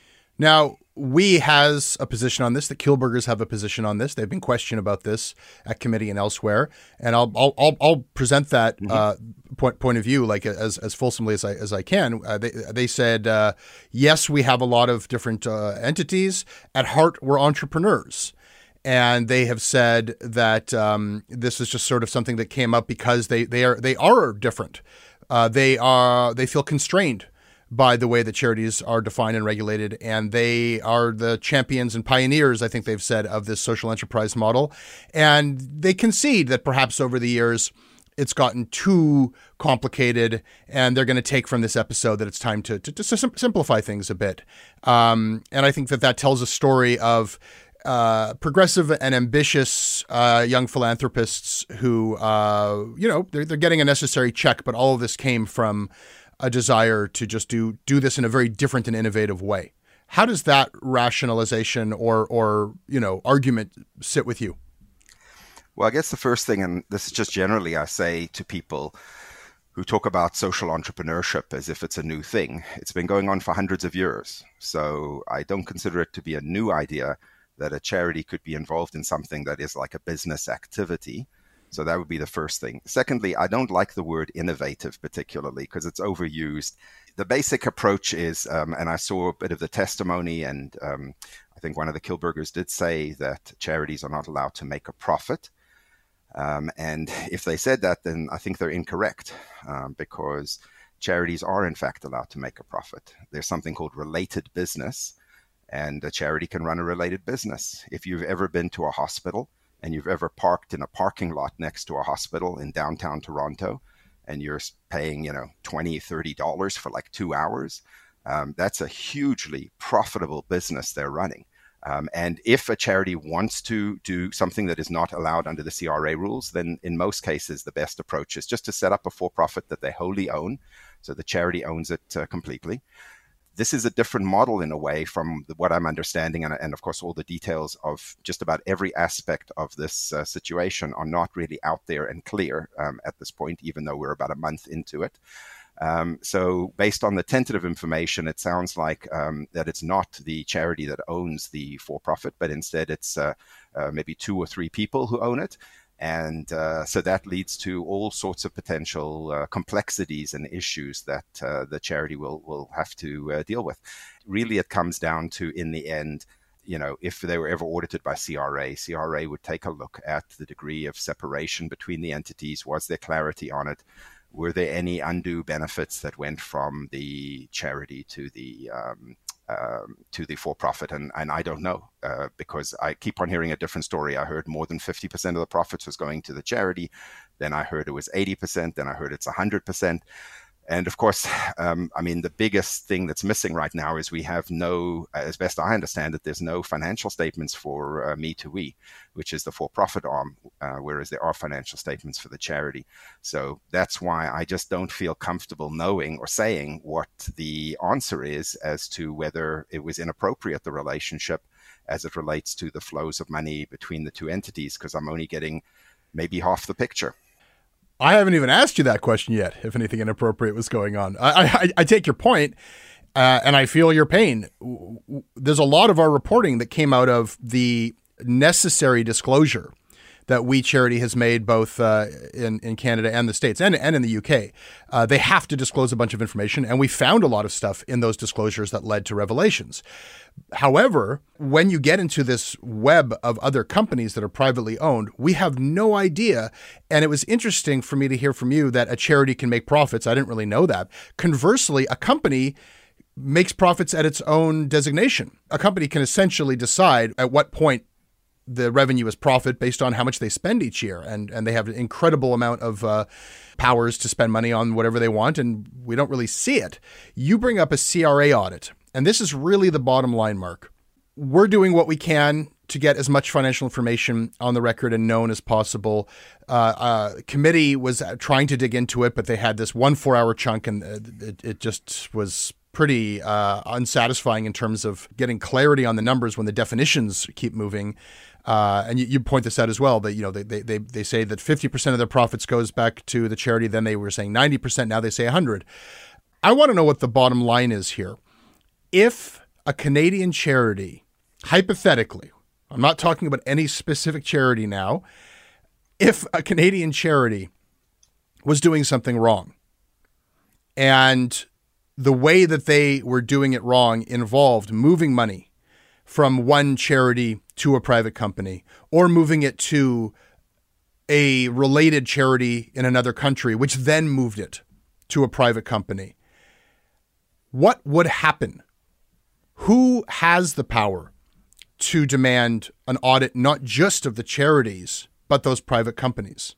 Now, we has a position on this. The Kielburgers have a position on this. They've been questioned about this at committee and elsewhere, and I'll I'll I'll, I'll present that mm-hmm. uh, point point of view like as as fulsomely as I as I can. Uh, they they said uh, yes, we have a lot of different uh, entities. At heart, we're entrepreneurs. And they have said that um, this is just sort of something that came up because they they are they are different. Uh, they are they feel constrained by the way that charities are defined and regulated, and they are the champions and pioneers, I think they've said, of this social enterprise model. And they concede that perhaps over the years it's gotten too complicated, and they're going to take from this episode that it's time to to, to simplify things a bit. Um, and I think that that tells a story of Uh, progressive and ambitious uh, young philanthropists who, uh, you know, they're, they're getting a necessary check, but all of this came from a desire to just do do this in a very different and innovative way. How does that rationalization or, or you know, argument sit with you? Well, I guess the first thing, and this is just generally I say to people who talk about social entrepreneurship as if it's a new thing, it's been going on for hundreds of years. So I don't consider it to be a new idea that a charity could be involved in something that is like a business activity. So that would be the first thing. Secondly, I don't like the word innovative particularly because it's overused. The basic approach is, um, and I saw a bit of the testimony, and um, I think one of the Kielburgers did say that charities are not allowed to make a profit. Um, and if they said that, then I think they're incorrect um, because charities are in fact allowed to make a profit. There's something called related business, and a charity can run a related business. If you've ever been to a hospital and you've ever parked in a parking lot next to a hospital in downtown Toronto, and you're paying, you know, twenty dollars, thirty dollars for like two hours, um, that's a hugely profitable business they're running. Um, and if a charity wants to do something that is not allowed under the C R A rules, then in most cases, the best approach is just to set up a for-profit that they wholly own. So the charity owns it uh, completely. This is a different model in a way from what I'm understanding. And, and of course, all the details of just about every aspect of this uh, situation are not really out there and clear um, at this point, even though we're about a month into it. Um, so based on the tentative information, it sounds like um, that it's not the charity that owns the for-profit, but instead it's uh, uh, maybe two or three people who own it. And uh, so that leads to all sorts of potential uh, complexities and issues that uh, the charity will, will have to uh, deal with. Really, it comes down to, in the end, you know, if they were ever audited by C R A, C R A would take a look at the degree of separation between the entities. Was there clarity on it? Were there any undue benefits that went from the charity to the um, um, to the for-profit? And, and I don't know, uh, because I keep on hearing a different story. I heard more than fifty percent of the profits was going to the charity. Then I heard it was eighty percent. Then I heard it's one hundred percent. And of course, um, I mean, the biggest thing that's missing right now is we have no, as best I understand it, there's no financial statements for uh, Me to We, which is the for-profit arm, uh, whereas there are financial statements for the charity. So that's why I just don't feel comfortable knowing or saying what the answer is as to whether it was inappropriate, the relationship, as it relates to the flows of money between the two entities, because I'm only getting maybe half the picture. I haven't even asked you that question yet, if anything inappropriate was going on. I, I, I take your point, uh, and I feel your pain. There's a lot of our reporting that came out of the necessary disclosure that We Charity has made both uh, in, in Canada and the States and, and in the U K. Uh, they have to disclose a bunch of information, and we found a lot of stuff in those disclosures that led to revelations. However, when you get into this web of other companies that are privately owned, we have no idea. And it was interesting for me to hear from you that a charity can make profits. I didn't really know that. Conversely, a company makes profits at its own designation. A company can essentially decide at what point the revenue as profit based on how much they spend each year. And, and they have an incredible amount of uh, powers to spend money on whatever they want, and we don't really see it. You bring up a C R A audit, and this is really the bottom line, Mark. We're doing what we can to get as much financial information on the record and known as possible. Uh, uh, committee was trying to dig into it, but they had this one four-hour chunk, and it, it just was pretty uh, unsatisfying in terms of getting clarity on the numbers when the definitions keep moving. Uh, and you, you point this out as well, that, you know, they, they, they, they say that fifty percent of their profits goes back to the charity. Then they were saying ninety percent. Now they say one hundred. I want to know what the bottom line is here. If a Canadian charity, hypothetically, I'm not talking about any specific charity now, if a Canadian charity was doing something wrong, and the way that they were doing it wrong involved moving money from one charity to a private company, or moving it to a related charity in another country, which then moved it to a private company, what would happen? Who has the power to demand an audit, not just of the charities, but those private companies?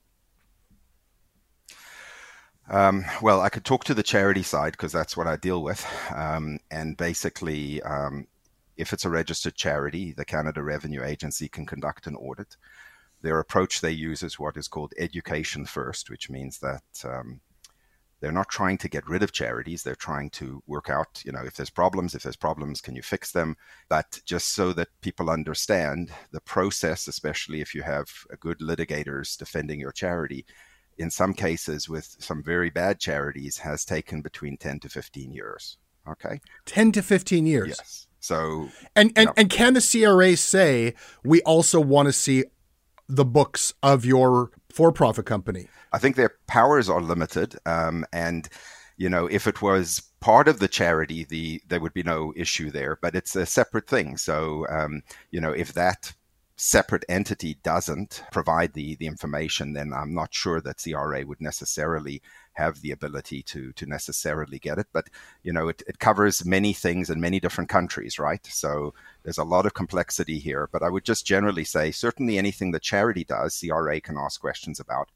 Um, well, I could talk to the charity side because that's what I deal with. Um, and basically, um, if it's a registered charity, the Canada Revenue Agency can conduct an audit. Their approach they use is what is called education first, which means that um, they're not trying to get rid of charities. They're trying to work out, you know, if there's problems, if there's problems, can you fix them? But just so that people understand the process, especially if you have a good litigators defending your charity, in some cases with some very bad charities, has taken between ten to fifteen years. Okay. ten to fifteen years. Yes. So, and, and, you know, and can the C R A say, we also want to see the books of your for-profit company? I think their powers are limited. Um, and, you know, if it was part of the charity, the there would be no issue there, but it's a separate thing. So, um, you know, if that separate entity doesn't provide the, the information, then I'm not sure that C R A would necessarily have the ability to to necessarily get it. But, you know, it, it covers many things in many different countries, right? So there's a lot of complexity here. But I would just generally say, certainly anything the charity does, C R A can ask questions about.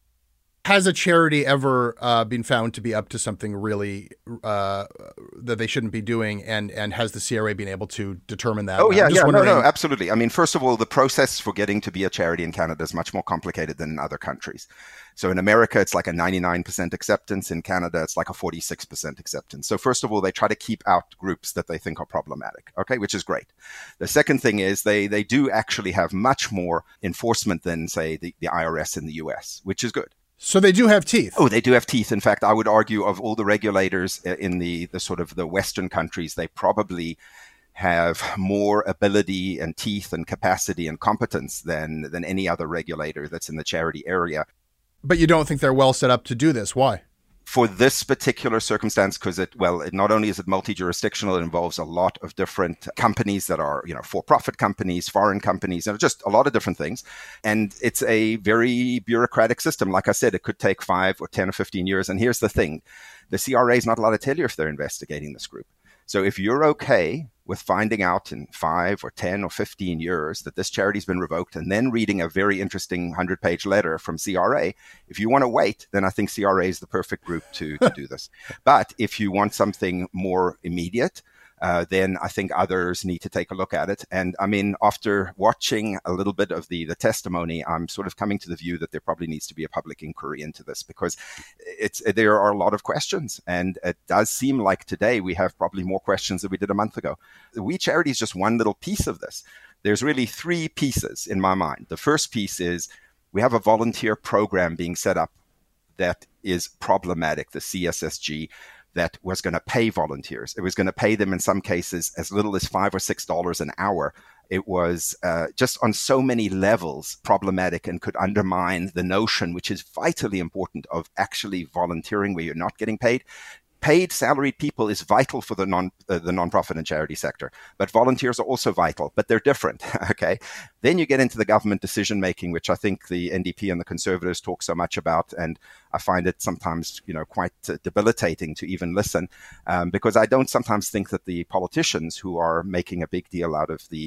Has a charity ever uh, been found to be up to something really uh, that they shouldn't be doing, and and has the C R A been able to determine that? Oh, yeah, yeah, wondering... no, no, absolutely. I mean, first of all, the process for getting to be a charity in Canada is much more complicated than in other countries. So in America, it's like a ninety-nine percent acceptance. In Canada, it's like a forty-six percent acceptance. So first of all, they try to keep out groups that they think are problematic, okay, which is great. The second thing is they they do actually have much more enforcement than, say, the, the I R S in the U S, which is good. So they do have teeth. Oh, they do have teeth. In fact, I would argue of all the regulators in the, the sort of the Western countries, they probably have more ability and teeth and capacity and competence than than any other regulator that's in the charity area. But you don't think they're well set up to do this? Why? For this particular circumstance, because it, well, it not only is it multi-jurisdictional, it involves a lot of different companies that are, you know, for-profit companies, foreign companies, and just a lot of different things. And it's a very bureaucratic system. Like I said, it could take five or ten or fifteen years. And here's the thing. The C R A is not allowed to tell you if they're investigating this group. So if you're okay with finding out in five or ten or fifteen years that this charity's been revoked, and then reading a very interesting hundred-page letter from C R A, if you want to wait, then I think C R A is the perfect group to, to do this. But if you want something more immediate, uh, then I think others need to take a look at it. And I mean, after watching a little bit of the, the testimony, I'm sort of coming to the view that there probably needs to be a public inquiry into this, because it's there are a lot of questions. And it does seem like today we have probably more questions than we did a month ago. We Charity is just one little piece of this. There's really three pieces in my mind. The first piece is we have a volunteer program being set up that is problematic, the C S S G, that was going to pay volunteers. It was going to pay them in some cases as little as five or six dollars an hour. It was uh, just on so many levels problematic and could undermine the notion, which is vitally important, of actually volunteering where you're not getting paid. Paid salaried people is vital for the non uh, the nonprofit and charity sector, but volunteers are also vital, but they're different. Okay, then you get into the government decision making, which I think the N D P and the Conservatives talk so much about, and I find it sometimes, you know, quite uh, debilitating to even listen, um, because I don't sometimes think that the politicians who are making a big deal out of the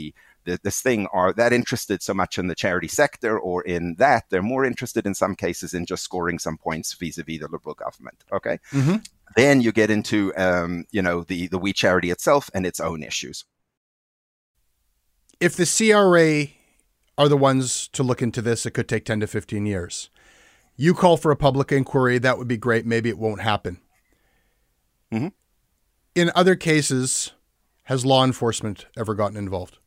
th- this thing are that interested so much in the charity sector or in that. They're more interested in some cases in just scoring some points vis-a-vis the Liberal government. Okay. Mm-hmm. Then you get into, um, you know, the, the We Charity itself and its own issues. If the C R A are the ones to look into this, it could take ten to fifteen years. You call for a public inquiry. That would be great. Maybe it won't happen. Mm-hmm. In other cases, has law enforcement ever gotten involved?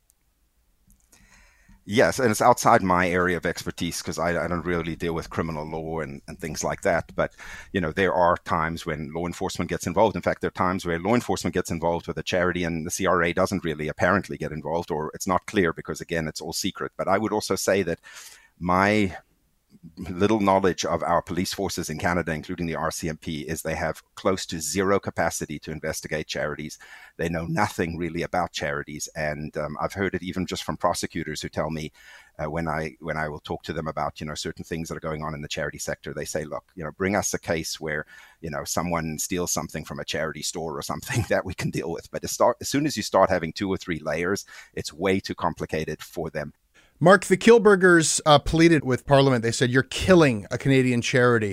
Yes, and it's outside my area of expertise because I, I don't really deal with criminal law and, and things like that. But, you know, there are times when law enforcement gets involved. In fact, there are times where law enforcement gets involved with a charity and the C R A doesn't really apparently get involved, or it's not clear because, again, it's all secret. But I would also say that my little knowledge of our police forces in Canada, including the R C M P, is they have close to zero capacity to investigate charities. They know nothing really about charities. And um, I've heard it even just from prosecutors who tell me uh, when I when I will talk to them about, you know, certain things that are going on in the charity sector, they say, look, you know, bring us a case where, you know, someone steals something from a charity store or something that we can deal with. But as, start, as soon as you start having two or three layers, it's way too complicated for them. Mark, the Kielburgers uh, pleaded with Parliament. They said, you're killing a Canadian charity.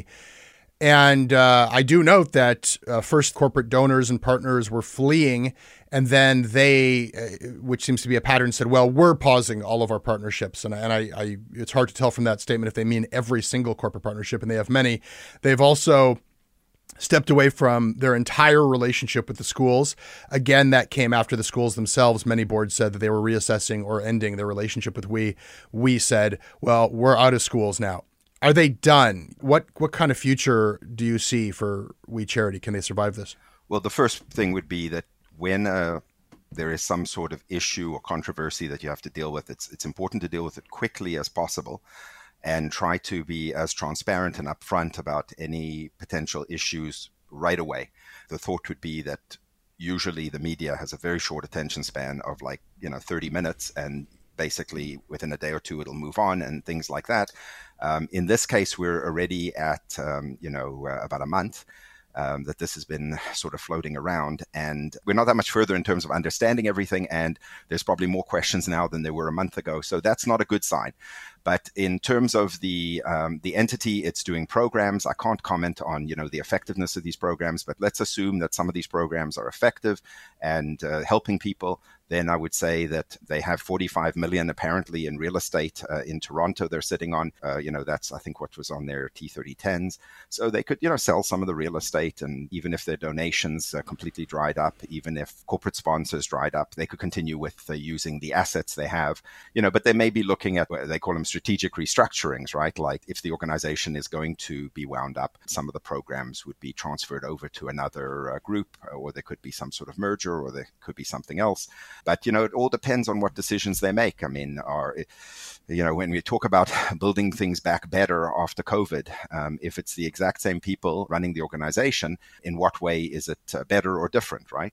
And uh, I do note that uh, first corporate donors and partners were fleeing, and then they, uh, which seems to be a pattern, said, well, we're pausing all of our partnerships. And, and I, I, it's hard to tell from that statement if they mean every single corporate partnership, and they have many. They've also stepped away from their entire relationship with the schools. Again, that came after the schools themselves. Many boards said that they were reassessing or ending their relationship with We. We said, well, we're out of schools now. Are they done? What what kind of future do you see for We Charity? Can they survive this? Well, the first thing would be that when uh, there is some sort of issue or controversy that you have to deal with, it's it's important to deal with it quickly as possible, and try to be as transparent and upfront about any potential issues right away. The thought would be that usually the media has a very short attention span of like, you know, thirty minutes, and basically within a day or two, it'll move on and things like that. Um, in this case, we're already at, um, you know, uh, about a month. Um, that this has been sort of floating around, and we're not that much further in terms of understanding everything, and there's probably more questions now than there were a month ago, so that's not a good sign. But in terms of the um, the entity, it's doing programs. I can't comment on, you know, the effectiveness of these programs, but let's assume that some of these programs are effective and uh, helping people. Then I would say that they have forty-five million apparently in real estate uh, in Toronto. They're sitting on, uh, you know, that's I think what was on their T thirty tens. So they could, you know, sell some of the real estate, and even if their donations uh, completely dried up, even if corporate sponsors dried up, they could continue with uh, using the assets they have, you know. But they may be looking at what they call them strategic restructurings, right? Like if the organization is going to be wound up, some of the programs would be transferred over to another uh, group, or there could be some sort of merger, or there could be something else. But, you know, it all depends on what decisions they make. I mean, are, you know, when we talk about building things back better after COVID, um, if it's the exact same people running the organization, in what way is it uh, better or different, right?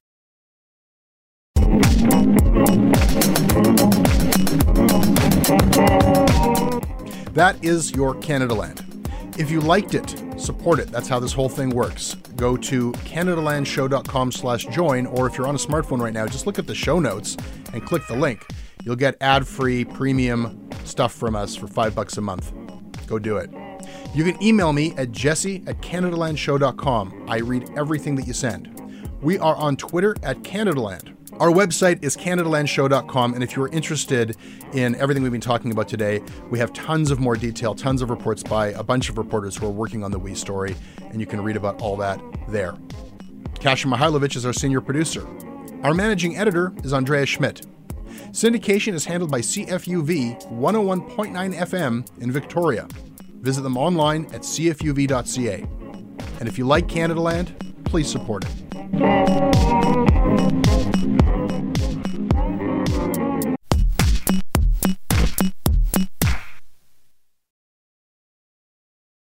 That is your Canadaland. If you liked it, support it. That's how this whole thing works. Go to canadalandshow.com slash join, or if you're on a smartphone right now, just look at the show notes and click the link. You'll get ad-free premium stuff from us for five bucks a month. Go do it. You can email me at jesse at canadalandshow dot com. I read everything that you send. We are on Twitter at Canadaland. Our website is canadalandshow dot com, and if you're interested in everything we've been talking about today, we have tons of more detail, tons of reports by a bunch of reporters who are working on the We story, and you can read about all that there. Kasia Mihailovich is our senior producer. Our managing editor is Andrea Schmidt. Syndication is handled by C F U V one oh one point nine F M in Victoria. Visit them online at c f u v dot c a. And if you like Canadaland, please support it.